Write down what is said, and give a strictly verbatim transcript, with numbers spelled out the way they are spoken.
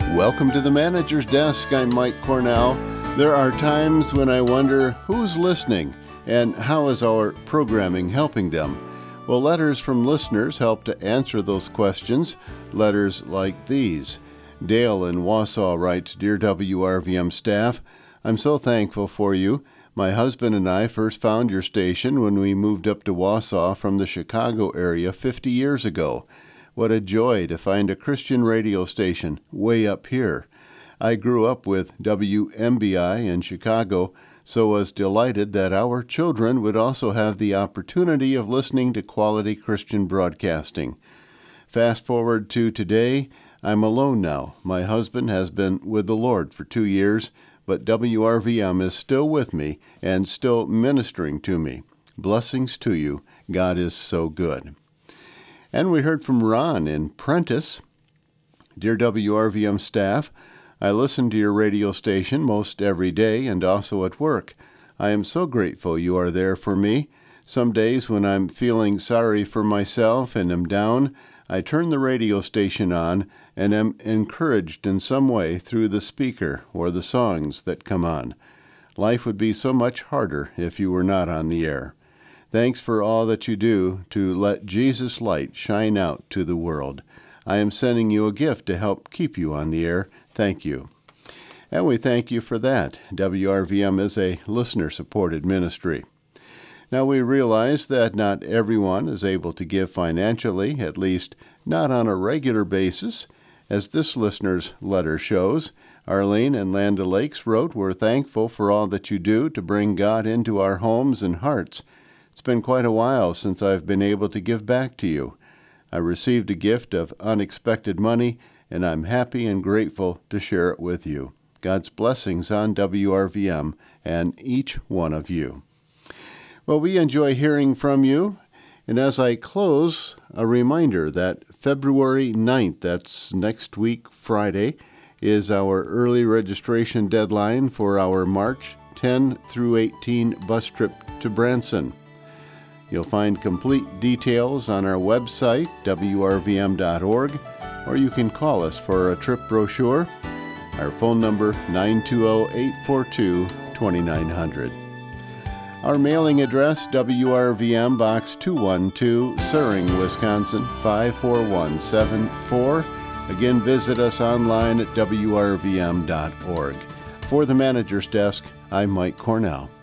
Welcome to the Manager's Desk. I'm Mike Cornell. There are times when I wonder who's listening and how is our programming helping them. Well, letters from listeners help to answer those questions. Letters like these. Dale in Wausau writes, Dear W R V M staff, I'm so thankful for you. My husband and I first found your station when we moved up to Wausau from the Chicago area fifty years ago. What a joy to find a Christian radio station way up here. I grew up with W M B I in Chicago, so was delighted that our children would also have the opportunity of listening to quality Christian broadcasting. Fast forward to today, I'm alone now. My husband has been with the Lord for two years, but W R V M is still with me and still ministering to me. Blessings to you. God is so good. And we heard from Ron in Prentice. Dear W R V M staff, I listen to your radio station most every day and also at work. I am so grateful you are there for me. Some days when I'm feeling sorry for myself and am down, I turn the radio station on and am encouraged in some way through the speaker or the songs that come on. Life would be so much harder if you were not on the air. Thanks for all that you do to let Jesus' light shine out to the world. I am sending you a gift to help keep you on the air. Thank you. And we thank you for that. W R V M is a listener-supported ministry. Now we realize that not everyone is able to give financially, at least not on a regular basis. As this listener's letter shows, Arlene and Land O'Lakes wrote, We're thankful for all that you do to bring God into our homes and hearts. It's been quite a while since I've been able to give back to you. I received a gift of unexpected money, and I'm happy and grateful to share it with you. God's blessings on W R V M and each one of you. Well, we enjoy hearing from you, and as I close, a reminder that February ninth, that's next week, Friday, is our early registration deadline for our March tenth through eighteenth bus trip to Branson. You'll find complete details on our website, W R V M dot org, or you can call us for a trip brochure. Our phone number, nine two zero, eight four two, two nine zero zero. Our mailing address, W R V M Box two one two, Suring, Wisconsin, five four one seven four. Again, visit us online at W R V M dot org. For the Manager's Desk, I'm Mike Cornell.